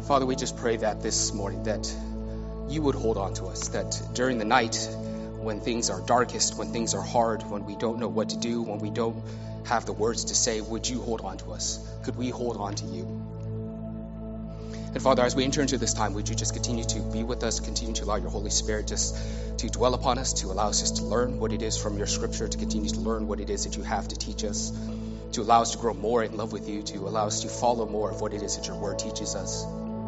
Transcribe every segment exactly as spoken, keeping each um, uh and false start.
Father, we just pray that this morning that you would hold on to us, that during the night when things are darkest, when things are hard, when we don't know what to do, when we don't have the words to say, would you hold on to us? Could we hold on to you? And Father, as we enter into this time, would you just continue to be with us, continue to allow your Holy Spirit just to dwell upon us, to allow us just to learn what it is from your scripture, to continue to learn what it is that you have to teach us, to allow us to grow more in love with you, to allow us to follow more of what it is that your word teaches us.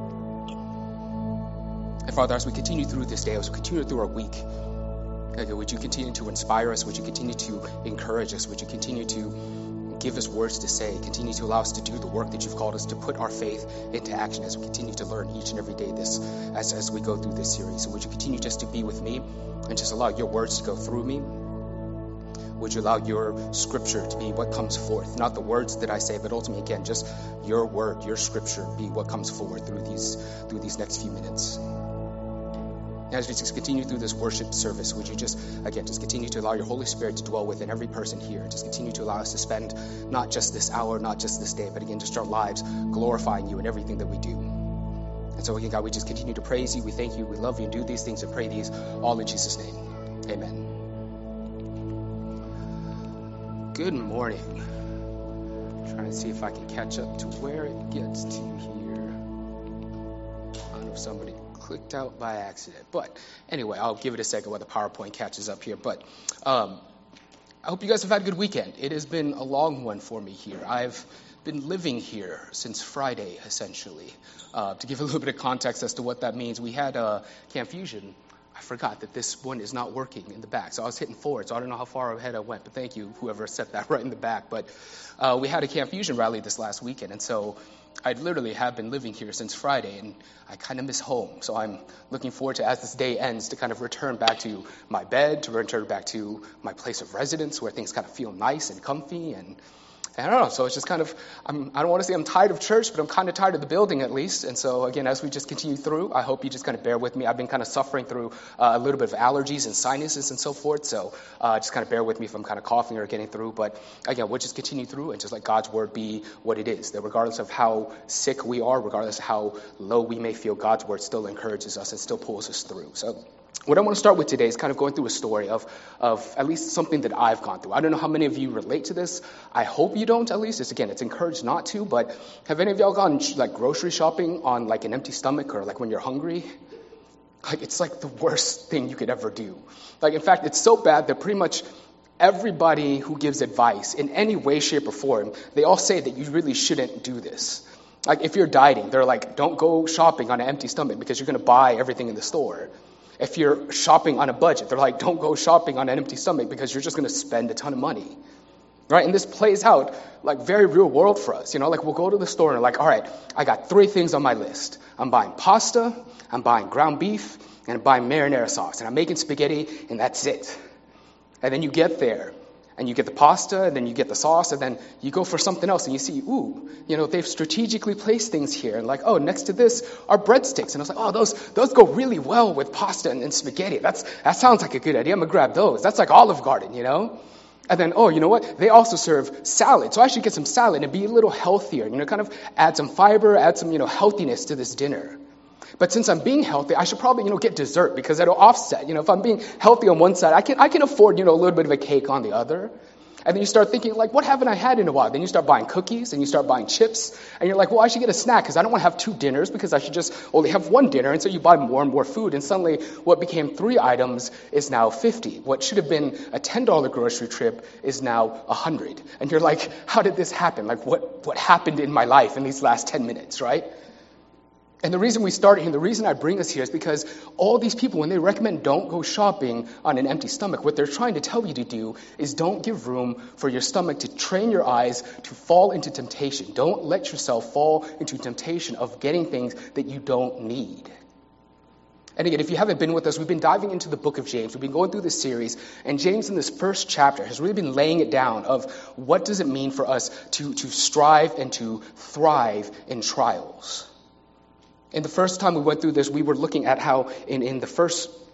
And Father, as we continue through this day, as we continue through our week, okay, would you continue to inspire us? Would you continue to encourage us? Would you continue to give us words to say? Continue to allow us to do the work that you've called us to put our faith into action as we continue to learn each and every day this, as, as we go through this series. So would you continue just to be with me and just allow your words to go through me? Would you allow your scripture to be what comes forth? Not the words that I say, but ultimately, again, just your word, your scripture be what comes forward through these through these next few minutes. As we just continue through this worship service, would you just, again, just continue to allow your Holy Spirit to dwell within every person here. Just continue to allow us to spend not just this hour, not just this day, but again, just our lives glorifying you in everything that we do. And so again, God, we just continue to praise you. We thank you. We love you and do these things and pray these all in Jesus' name. Amen. Good morning. I'm trying to see if I can catch up to where it gets to here. I don't know if somebody clicked out by accident, but anyway, I'll give it a second while the PowerPoint catches up here. But um, I hope you guys have had a good weekend. It has been a long one for me here. I've been living here since Friday, essentially. Uh, to give a little bit of context as to what that means, we had uh, Camp Fusion. I forgot that this one is not working in the back, so I was hitting forward, so I don't know how far ahead I went, but thank you, whoever set that right in the back. But uh, we had a Camp Fusion rally this last weekend, and so I literally have been living here since Friday, and I kind of miss home. So I'm looking forward to, as this day ends, to kind of return back to my bed, to return back to my place of residence where things kind of feel nice and comfy. And, and I don't know, so it's just kind of, I'm, I don't want to say I'm tired of church, but I'm kind of tired of the building at least. And so, again, as we just continue through, I hope you just kind of bear with me. I've been kind of suffering through uh, a little bit of allergies and sinuses and so forth. So uh, just kind of bear with me if I'm kind of coughing or getting through. But, again, we'll just continue through and just let God's word be what it is. That regardless of how sick we are, regardless of how low we may feel, God's word still encourages us and still pulls us through. So what I want to start with today is kind of going through a story of, of at least something that I've gone through. I don't know how many of you relate to this. I hope you don't, at least. It's, again, it's encouraged not to, but have any of y'all gone like grocery shopping on like an empty stomach or like when you're hungry? Like, it's like the worst thing you could ever do. Like, in fact, it's so bad that pretty much everybody who gives advice in any way, shape, or form, they all say that you really shouldn't do this. Like, if you're dieting, they're like, don't go shopping on an empty stomach because you're going to buy everything in the store. If you're shopping on a budget, they're like, don't go shopping on an empty stomach because you're just going to spend a ton of money, right? And this plays out like very real world for us. You know, like we'll go to the store and we're like, all right, I got three things on my list. I'm buying pasta, I'm buying ground beef, and I'm buying marinara sauce. And I'm making spaghetti, and that's it. And then you get there, and you get the pasta, and then you get the sauce, and then you go for something else, and you see, ooh, you know, they've strategically placed things here. And like, oh, next to this are breadsticks. And I was like, oh, those those go really well with pasta and, and spaghetti. That's That sounds like a good idea. I'm going to grab those. That's like Olive Garden, you know? And then, oh, you know what? They also serve salad. So I should get some salad and be a little healthier, you know, kind of add some fiber, add some, you know, healthiness to this dinner. But since I'm being healthy, I should probably, you know, get dessert because that'll offset. You know, if I'm being healthy on one side, I can I can afford, you know, a little bit of a cake on the other. And then you start thinking, like, what haven't I had in a while? Then you start buying cookies and you start buying chips. And you're like, well, I should get a snack because I don't want to have two dinners because I should just only have one dinner. And so you buy more and more food. And suddenly what became three items is now fifty. What should have been a ten dollar grocery trip is now one hundred. And you're like, how did this happen? Like, what, what happened in my life in these last ten minutes, right? And the reason we started here, the reason I bring us here is because all these people, when they recommend don't go shopping on an empty stomach, what they're trying to tell you to do is don't give room for your stomach to train your eyes to fall into temptation. Don't let yourself fall into temptation of getting things that you don't need. And again, if you haven't been with us, we've been diving into the book of James. We've been going through this series, and James in this first chapter has really been laying it down of what does it mean for us to, to strive and to thrive in trials. And the first time we went through this, we were looking at how in, in the first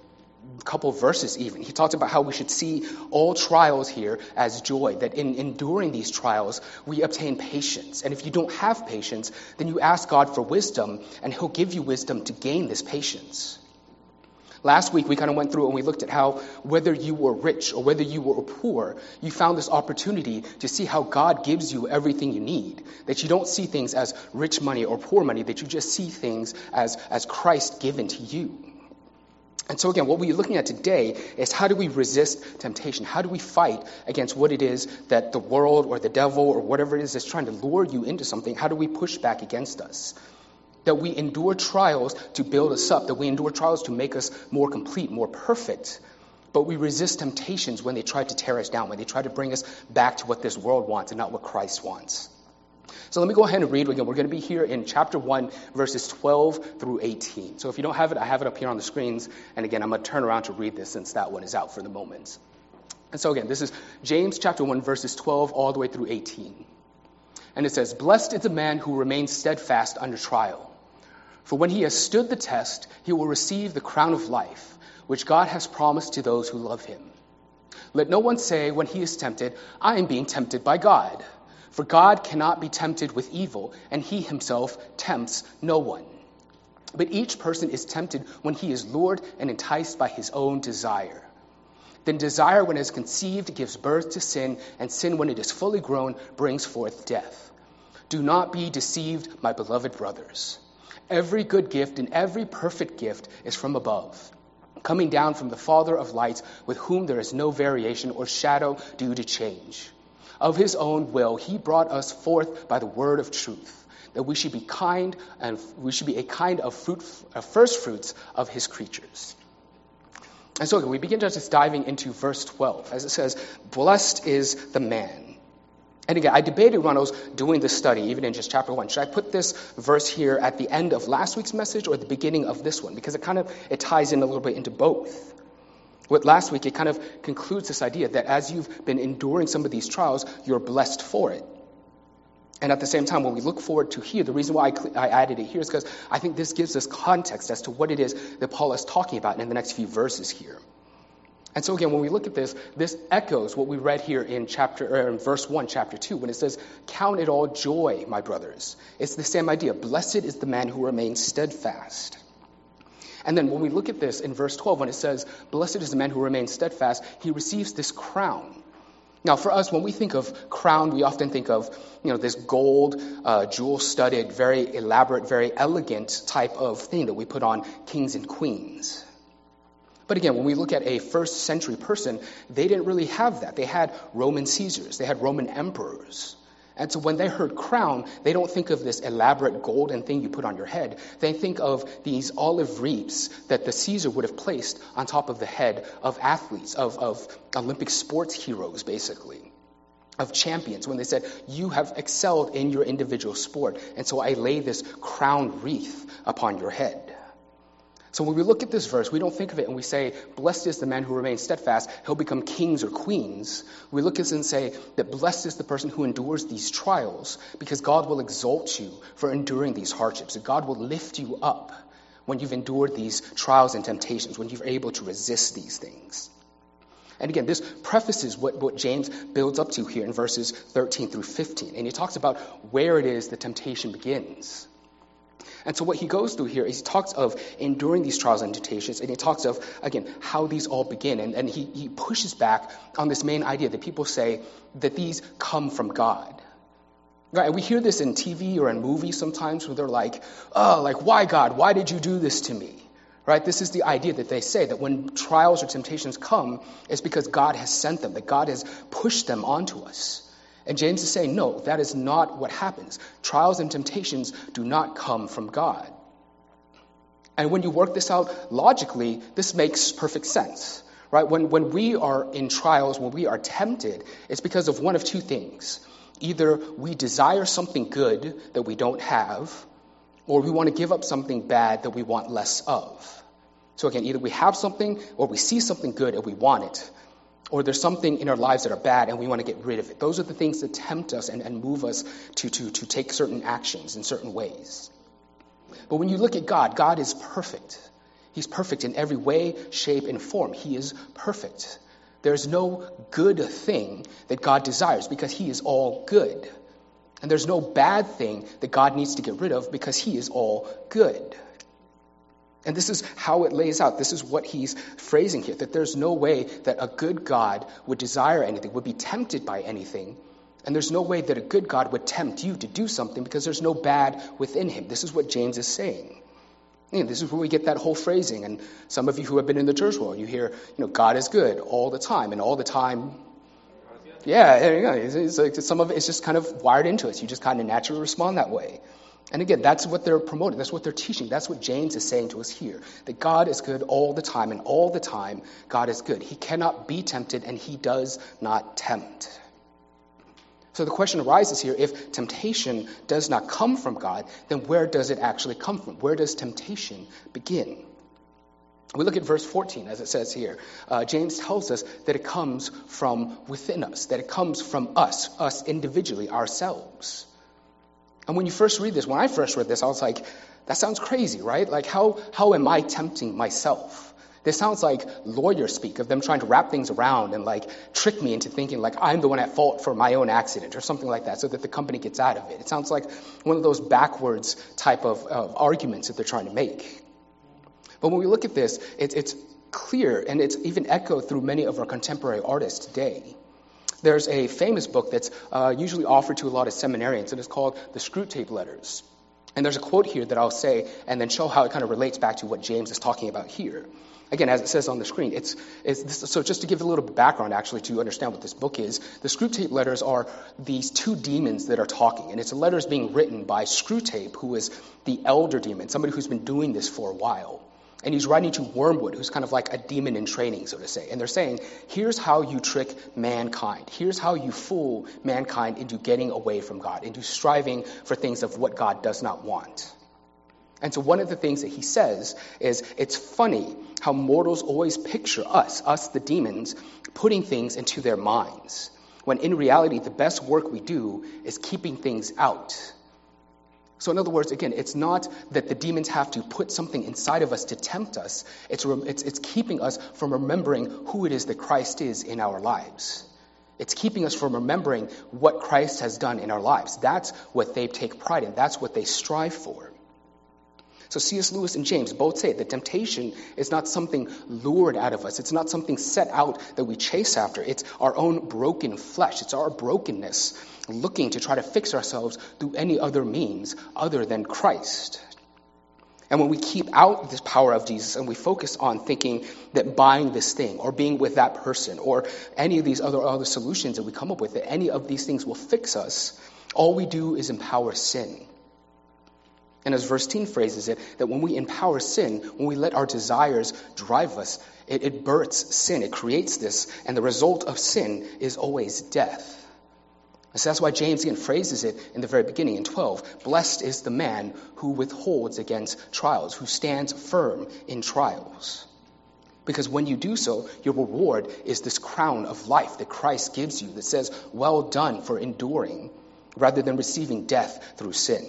couple verses even. He talked about how we should see all trials here as joy, that in enduring these trials, we obtain patience. And if you don't have patience, then you ask God for wisdom, and he'll give you wisdom to gain this patience. Last week, we kind of went through and we looked at how whether you were rich or whether you were poor, you found this opportunity to see how God gives you everything you need. That you don't see things as rich money or poor money, that you just see things as, as Christ given to you. And so again, what we're looking at today is how do we resist temptation? How do we fight against what it is that the world or the devil or whatever it is that's trying to lure you into something? How do we push back against us? That we endure trials to build us up, that we endure trials to make us more complete, more perfect. But we resist temptations when they try to tear us down, when they try to bring us back to what this world wants and not what Christ wants. So let me go ahead and read again. We're going to be here in chapter one, verses twelve through eighteen. So if you don't have it, I have it up here on the screens. And again, I'm going to turn around to read this since that one is out for the moment. And so again, this is James chapter one, verses twelve all the way through eighteen. And it says, "Blessed is the man who remains steadfast under trial. For when he has stood the test, he will receive the crown of life, which God has promised to those who love him. Let no one say when he is tempted, 'I am being tempted by God.' For God cannot be tempted with evil, and he himself tempts no one. But each person is tempted when he is lured and enticed by his own desire. Then desire, when it is conceived, gives birth to sin, and sin, when it is fully grown, brings forth death. Do not be deceived, my beloved brothers. Every good gift and every perfect gift is from above, coming down from the Father of lights, with whom there is no variation or shadow due to change. Of his own will, he brought us forth by the word of truth, that we should be kind and we should be a kind of fruit, of first fruits of his creatures." And so we begin just diving into verse twelve, as it says, "Blessed is the man." And again, I debated when I was doing this study, even in just chapter one, should I put this verse here at the end of last week's message or at the beginning of this one? Because it kind of, it ties in a little bit into both. With last week, it kind of concludes this idea that as you've been enduring some of these trials, you're blessed for it. And at the same time, when we look forward to here, the reason why I, I added it here is because I think this gives us context as to what it is that Paul is talking about in the next few verses here. And so again, when we look at this, this echoes what we read here in chapter, or in verse one, chapter two, when it says, "Count it all joy, my brothers." It's the same idea. Blessed is the man who remains steadfast. And then when we look at this in verse twelve, when it says, "Blessed is the man who remains steadfast," he receives this crown. Now, for us, when we think of crown, we often think of, you know, this gold, uh, jewel-studded, very elaborate, very elegant type of thing that we put on kings and queens. But again, when we look at a first century person, they didn't really have that. They had Roman Caesars. They had Roman emperors. And so when they heard crown, they don't think of this elaborate golden thing you put on your head. They think of these olive wreaths that the Caesar would have placed on top of the head of athletes, of, of Olympic sports heroes, basically, of champions, when they said, "You have excelled in your individual sport, and so I lay this crown wreath upon your head." So when we look at this verse, we don't think of it and we say, "Blessed is the man who remains steadfast, he'll become kings or queens." We look at this and say that blessed is the person who endures these trials, because God will exalt you for enduring these hardships. And God will lift you up when you've endured these trials and temptations, when you're able to resist these things. And again, this prefaces what, what James builds up to here in verses thirteen through fifteen. And he talks about where it is the temptation begins. And so what he goes through here is he talks of enduring these trials and temptations, and he talks of, again, how these all begin. And, and he, he pushes back on this main idea that people say that these come from God. Right? And we hear this in T V or in movies sometimes where they're like, "Oh, like, why God? Why did you do this to me?" Right? This is the idea that they say, that when trials or temptations come, it's because God has sent them, that God has pushed them onto us. And James is saying, no, that is not what happens. Trials and temptations do not come from God. And when you work this out logically, this makes perfect sense, right? When, when we are in trials, when we are tempted, it's because of one of two things. Either we desire something good that we don't have, or we want to give up something bad that we want less of. So again, either we have something or we see something good and we want it, or there's something in our lives that are bad and we want to get rid of it. Those are the things that tempt us and, and move us to, to, to take certain actions in certain ways. But when you look at God, God is perfect. He's perfect in every way, shape, and form. He is perfect. There's no good thing that God desires because he is all good. And there's no bad thing that God needs to get rid of because he is all good. And this is how it lays out. This is what he's phrasing here, that there's no way that a good God would desire anything, would be tempted by anything. And there's no way that a good God would tempt you to do something because there's no bad within him. This is what James is saying. You know, this is where we get that whole phrasing. And some of you who have been in the church world, you hear, you know, God is good all the time. And all the time, yeah, there you go. It's, it's like some of it is just kind of wired into us. You just kind of naturally respond that way. And again, that's what they're promoting. That's what they're teaching. That's what James is saying to us here. That God is good all the time, and all the time, God is good. He cannot be tempted, and he does not tempt. So the question arises here, if temptation does not come from God, then where does it actually come from? Where does temptation begin? We look at verse fourteen, as it says here. Uh, James tells us that it comes from within us, that it comes from us, us individually, ourselves. And when you first read this, when I first read this, I was like, that sounds crazy, right? Like, how how am I tempting myself? This sounds like lawyer speak of them trying to wrap things around and like trick me into thinking like I'm the one at fault for my own accident or something like that so that the company gets out of it. It sounds like one of those backwards type of, of arguments that they're trying to make. But when we look at this, it, it's clear, and it's even echoed through many of our contemporary artists today. There's a famous book that's uh, usually offered to a lot of seminarians, and it's called The Screwtape Letters. And there's a quote here that I'll say and then show how it kind of relates back to what James is talking about here. Again, as it says on the screen, it's, it's this, so just to give a little background, actually, to understand what this book is, the Screwtape Letters are these two demons that are talking, and it's letters being written by Screwtape, who is the elder demon, somebody who's been doing this for a while. And he's writing to Wormwood, who's kind of like a demon in training, so to say. And they're saying, here's how you trick mankind. Here's how you fool mankind into getting away from God, into striving for things of what God does not want. And so one of the things that he says is, it's funny how mortals always picture us, us the demons, putting things into their minds, when in reality the best work we do is keeping things out. So in other words, again, it's not that the demons have to put something inside of us to tempt us. It's, it's, it's keeping us from remembering who it is that Christ is in our lives. It's keeping us from remembering what Christ has done in our lives. That's what they take pride in. That's what they strive for. So C S Lewis and James both say that temptation is not something lured out of us. It's not something set out that we chase after. It's our own broken flesh. It's our brokenness looking to try to fix ourselves through any other means other than Christ. And when we keep out this power of Jesus and we focus on thinking that buying this thing or being with that person or any of these other, other solutions that we come up with, that any of these things will fix us, all we do is empower sin. And as verse ten phrases it, that when we empower sin, when we let our desires drive us, it, it births sin. It creates this. And the result of sin is always death. And so that's why James again phrases it in the very beginning in twelve. Blessed is the man who withholds against trials, who stands firm in trials. Because when you do so, your reward is this crown of life that Christ gives you that says, well done for enduring, rather than receiving death through sin.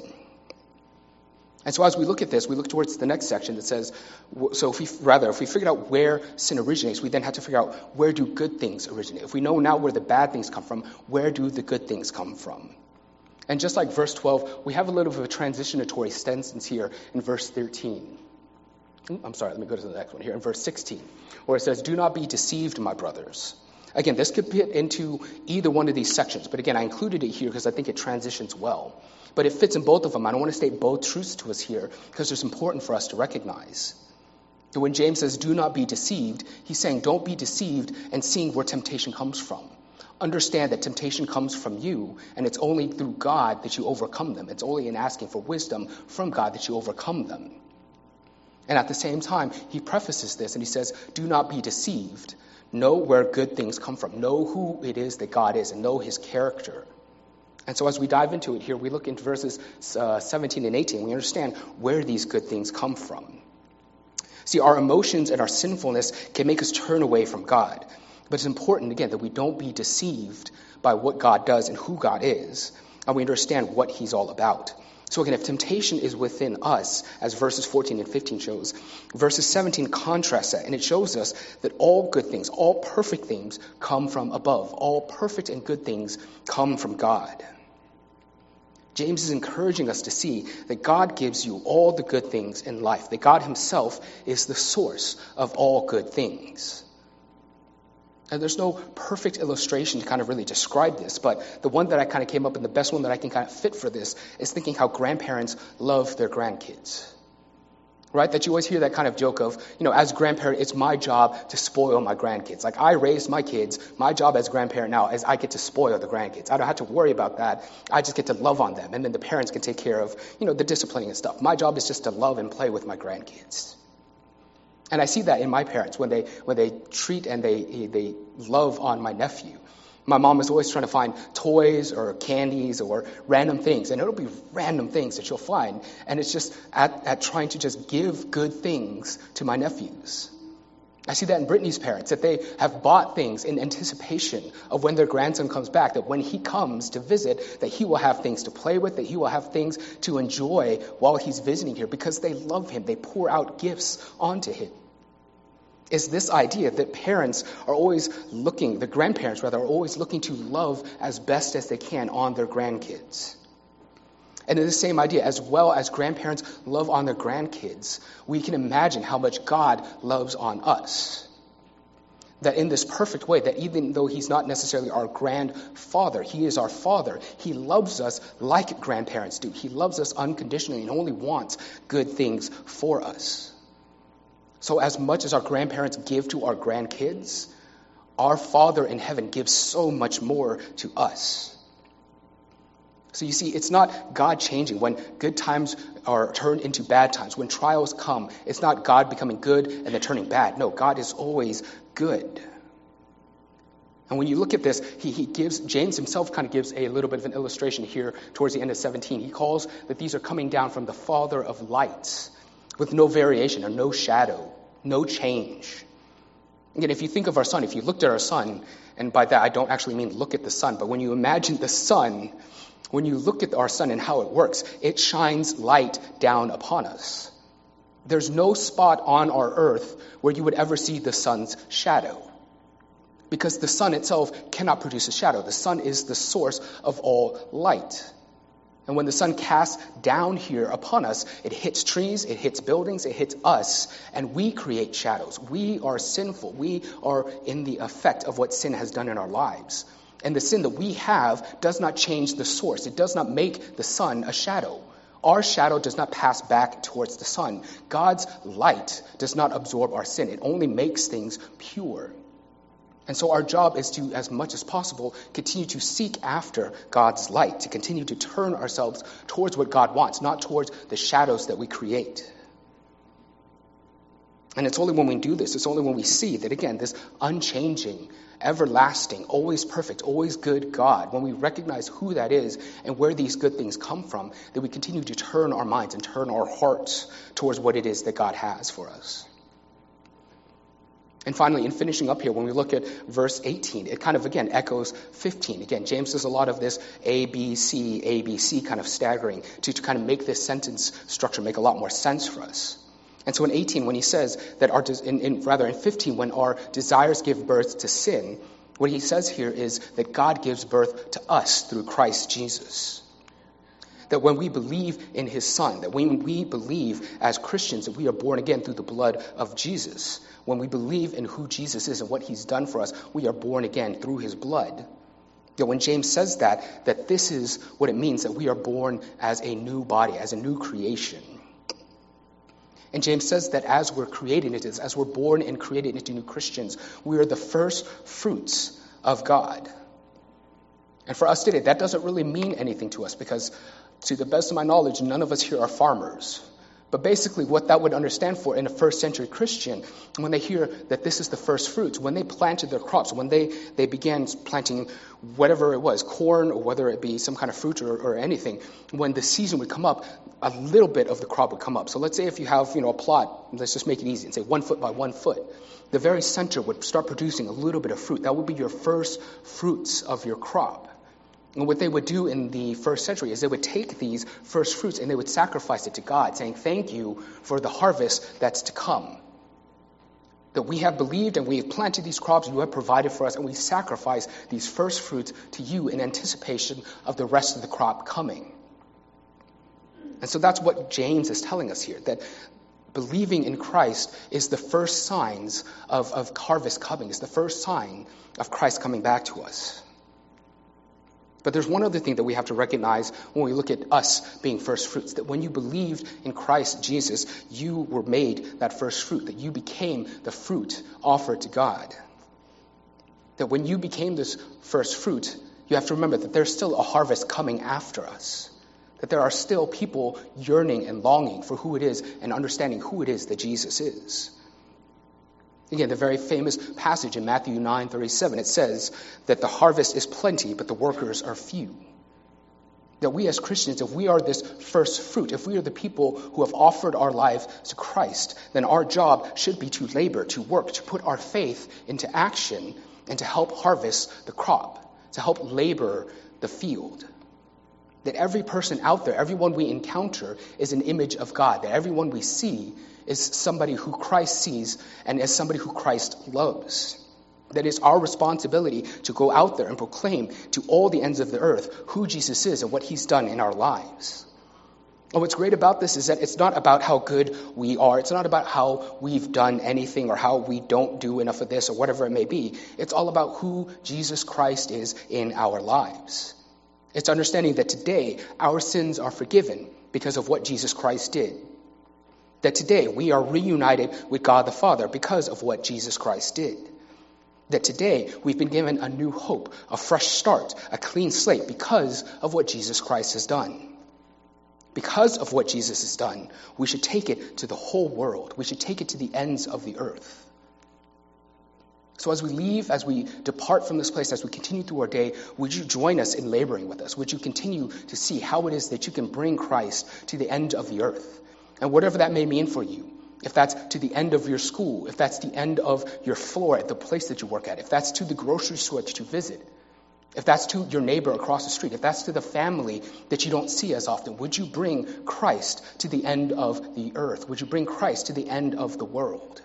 And so as we look at this, we look towards the next section that says, so if we, rather, if we figured out where sin originates, we then have to figure out where do good things originate. If we know now where the bad things come from, where do the good things come from? And just like verse twelve, we have a little bit of a transitionatory sentence here in verse thirteen. I'm sorry, let me go to the next one here, in verse sixteen, where it says, do not be deceived, my brothers. Again, this could fit into either one of these sections, but again, I included it here because I think it transitions well. But it fits in both of them. I don't want to state both truths to us here because it's important for us to recognize. So when James says, do not be deceived, he's saying, don't be deceived and seeing where temptation comes from. Understand that temptation comes from you, and it's only through God that you overcome them. It's only in asking for wisdom from God that you overcome them. And at the same time, he prefaces this and he says, do not be deceived. Know where good things come from. Know who it is that God is and know his character. And so as we dive into it here, we look into verses uh, seventeen and eighteen. We understand where these good things come from. See, our emotions and our sinfulness can make us turn away from God. But it's important, again, that we don't be deceived by what God does and who God is. And we understand what he's all about. So again, if temptation is within us, as verses fourteen and fifteen shows, verses seventeen contrasts that, and it shows us that all good things, all perfect things come from above. All perfect and good things come from God. James is encouraging us to see that God gives you all the good things in life, that God himself is the source of all good things. And there's no perfect illustration to kind of really describe this, but the one that I kind of came up with, the best one that I can kind of fit for this, is thinking how grandparents love their grandkids. Right? That you always hear that kind of joke of, you know, as grandparent, it's my job to spoil my grandkids. Like, I raised my kids. My job as grandparent now is I get to spoil the grandkids. I don't have to worry about that. I just get to love on them. And then the parents can take care of, you know, the disciplining and stuff. My job is just to love and play with my grandkids. And I see that in my parents when they when they treat and they they love on my nephew. My mom is always trying to find toys or candies or random things. And it'll be random things that you'll find. And it's just at, at trying to just give good things to my nephews. I see that in Brittany's parents, that they have bought things in anticipation of when their grandson comes back, that when he comes to visit, that he will have things to play with, that he will have things to enjoy while he's visiting here because they love him. They pour out gifts onto him. Is this idea that parents are always looking, the grandparents rather, are always looking to love as best as they can on their grandkids. And in the same idea, as well as grandparents love on their grandkids, we can imagine how much God loves on us. That in this perfect way, that even though he's not necessarily our grandfather, he is our father. He loves us like grandparents do. He loves us unconditionally and only wants good things for us. So as much as our grandparents give to our grandkids, our Father in heaven gives so much more to us. So you see, it's not God changing when good times are turned into bad times. When trials come, it's not God becoming good and then turning bad. No, God is always good. And when you look at this, he, he gives, James himself kind of gives a little bit of an illustration here towards the end of seventeen. He calls that these are coming down from the Father of lights, with no variation or no shadow, no change. Again, if you think of our sun, if you looked at our sun, and by that I don't actually mean look at the sun, but when you imagine the sun, when you look at our sun and how it works, it shines light down upon us. There's no spot on our earth where you would ever see the sun's shadow, because the sun itself cannot produce a shadow. The sun is the source of all light. And when the sun casts down here upon us, it hits trees, it hits buildings, it hits us, and we create shadows. We are sinful. We are in the effect of what sin has done in our lives. And the sin that we have does not change the source. It does not make the sun a shadow. Our shadow does not pass back towards the sun. God's light does not absorb our sin. It only makes things pure. And so our job is to, as much as possible, continue to seek after God's light, to continue to turn ourselves towards what God wants, not towards the shadows that we create. And it's only when we do this, it's only when we see that, again, this unchanging, everlasting, always perfect, always good God, when we recognize who that is and where these good things come from, that we continue to turn our minds and turn our hearts towards what it is that God has for us. And finally, in finishing up here, when we look at verse eighteen, it kind of, again, echoes fifteen. Again, James does a lot of this A, B, C, A, B, C kind of staggering to, to kind of make this sentence structure make a lot more sense for us. And so in eighteen, when he says that our, in, in, rather in fifteen, when our desires give birth to sin, what he says here is that God gives birth to us through Christ Jesus. That when we believe in his Son, that when we believe as Christians that we are born again through the blood of Jesus, when we believe in who Jesus is and what he's done for us, we are born again through his blood. That when James says that, that this is what it means, that we are born as a new body, as a new creation. And James says that as we're created into this, as we're born and created into new Christians, we are the first fruits of God. And for us today, that doesn't really mean anything to us because, to the best of my knowledge, none of us here are farmers. But basically what that would understand for in a first century Christian, when they hear that this is the first fruits, when they planted their crops, when they, they began planting whatever it was, corn or whether it be some kind of fruit or, or anything, when the season would come up, a little bit of the crop would come up. So let's say if you have, you know, a plot, let's just make it easy and say one foot by one foot, the very center would start producing a little bit of fruit. That would be your first fruits of your crop. And what they would do in the first century is they would take these first fruits and they would sacrifice it to God, saying, thank you for the harvest that's to come. That we have believed and we have planted these crops, you have provided for us, and we sacrifice these first fruits to you in anticipation of the rest of the crop coming. And so that's what James is telling us here, that believing in Christ is the first signs of, of harvest coming. It's the first sign of Christ coming back to us. But there's one other thing that we have to recognize when we look at us being first fruits, that when you believed in Christ Jesus, you were made that first fruit, that you became the fruit offered to God. That when you became this first fruit, you have to remember that there's still a harvest coming after us. That there are still people yearning and longing for who it is and understanding who it is that Jesus is. Again, the very famous passage in Matthew nine thirty-seven, it says that the harvest is plenty, but the workers are few. That we as Christians, if we are this first fruit, if we are the people who have offered our lives to Christ, then our job should be to labor, to work, to put our faith into action, and to help harvest the crop, to help labor the field. That every person out there, everyone we encounter is an image of God. That everyone we see is somebody who Christ sees and is somebody who Christ loves. That it's our responsibility to go out there and proclaim to all the ends of the earth who Jesus is and what he's done in our lives. And what's great about this is that it's not about how good we are. It's not about how we've done anything or how we don't do enough of this or whatever it may be. It's all about who Jesus Christ is in our lives. It's understanding that today our sins are forgiven because of what Jesus Christ did. That today we are reunited with God the Father because of what Jesus Christ did. That today we've been given a new hope, a fresh start, a clean slate because of what Jesus Christ has done. Because of what Jesus has done, we should take it to the whole world. We should take it to the ends of the earth. So as we leave, as we depart from this place, as we continue through our day, would you join us in laboring with us? Would you continue to see how it is that you can bring Christ to the end of the earth? And whatever that may mean for you, if that's to the end of your school, if that's the end of your floor at the place that you work at, if that's to the grocery store that you visit, if that's to your neighbor across the street, if that's to the family that you don't see as often, would you bring Christ to the end of the earth? Would you bring Christ to the end of the world?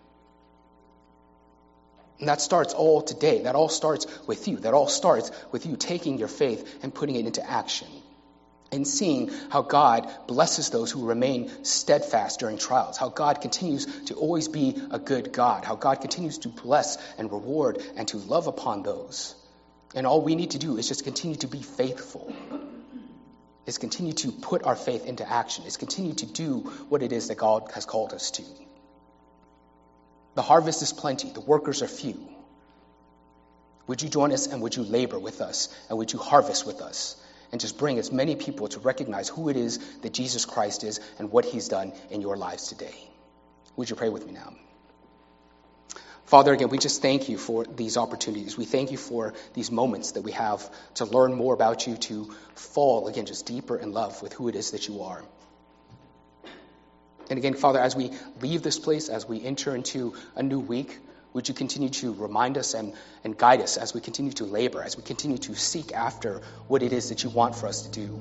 And that starts all today. That all starts with you. That all starts with you taking your faith and putting it into action. And seeing how God blesses those who remain steadfast during trials. How God continues to always be a good God. How God continues to bless and reward and to love upon those. And all we need to do is just continue to be faithful. Is continue to put our faith into action. Is continue to do what it is that God has called us to. The harvest is plenty. The workers are few. Would you join us and would you labor with us and would you harvest with us and just bring as many people to recognize who it is that Jesus Christ is and what he's done in your lives today? Would you pray with me now? Father, again, we just thank you for these opportunities. We thank you for these moments that we have to learn more about you, to fall, again, just deeper in love with who it is that you are. And again, Father, as we leave this place, as we enter into a new week, would you continue to remind us and, and guide us as we continue to labor, as we continue to seek after what it is that you want for us to do.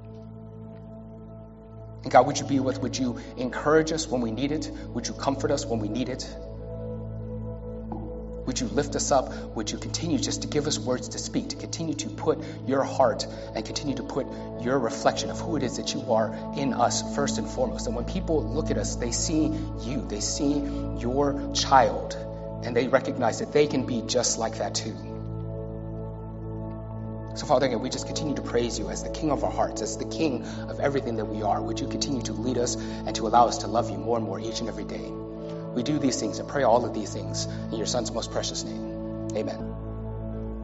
And God, would you be with, would you encourage us when we need it? Would you comfort us when we need it? Would you lift us up? Would you continue just to give us words to speak, to continue to put your heart and continue to put your reflection of who it is that you are in us first and foremost? And when people look at us, they see you, they see your child, and they recognize that they can be just like that too. So Father, again, we just continue to praise you as the King of our hearts, as the King of everything that we are. Would you continue to lead us and to allow us to love you more and more each and every day? We do these things and pray all of these things in your Son's most precious name. Amen.